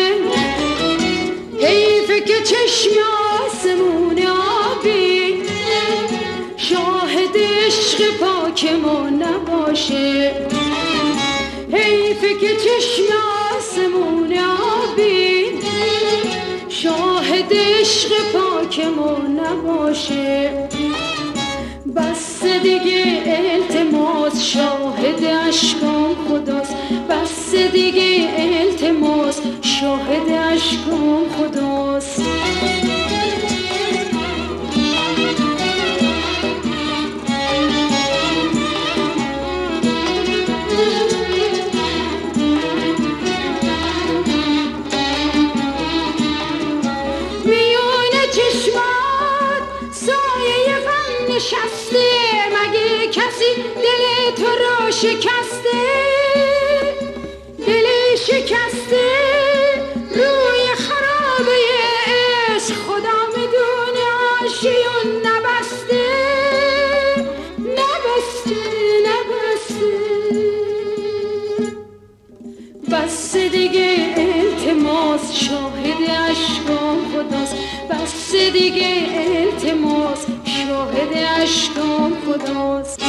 حیفه که چشم آسمون آبی شاهد عشق پاک ما نباشه. حیفه که چشم آسمون آبی شاهد عشق پاک ما نباشه. بس دیگه التماس شاهد اشکام خداست. بس دیگه التماس شاهد اشکام خداست. نشسته مگه کسی دل تو رو شکسته؟ دل شکسته روی خرابه عشق خدا میدونه آشیون نبسته. نبسته نبسته. بس دیگه التماس شاهد اشکام خداست. بس دیگه التماس شاهد اشکام خداست.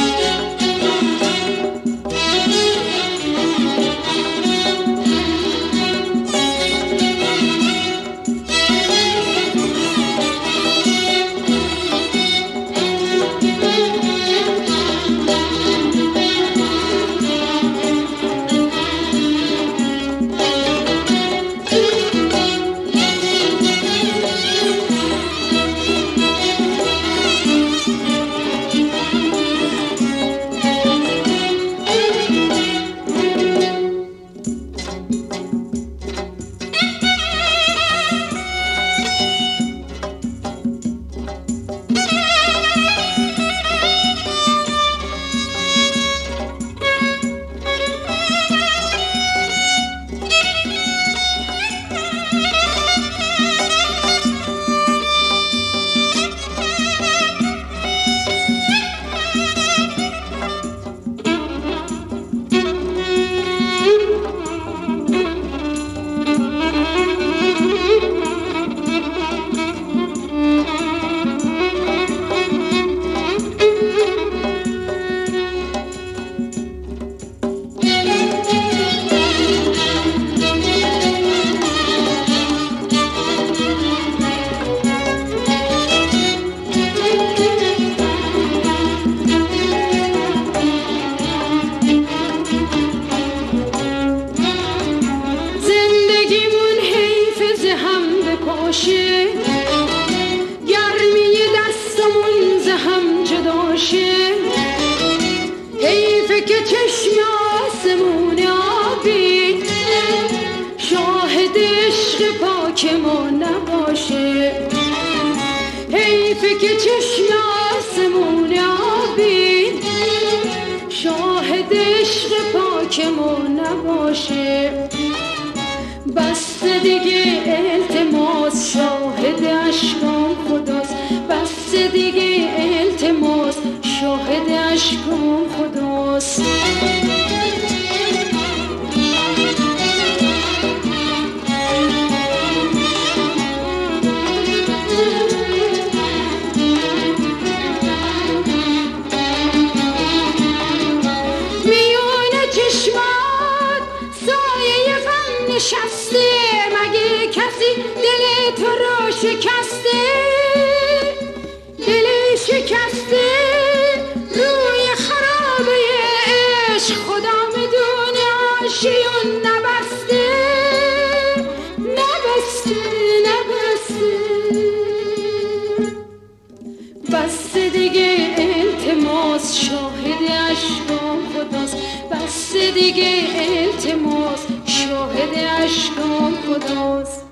گرمی دستمون ز هم جدا شه. حیفه که چشم آسمون آبی شاهد عشق پاک ما نباشه. حیفه که چشم آسمون آبی شاهد عشق پاک ما نباشه. بس دیگه التماس شاهد اشکام خداست. بس دیگه التماس شاهد اشکام خداست. میونه چشمات سایه غم نشسته مگه کسی دل تو رو شکسته؟ دل شکسته روی خرابه عشق خدا میدونه آشیون نبسته. نبسته نبسته. بس دیگه التماس شاهد اشکام خداست. بس دیگه التماس شاهد اشکام خداست.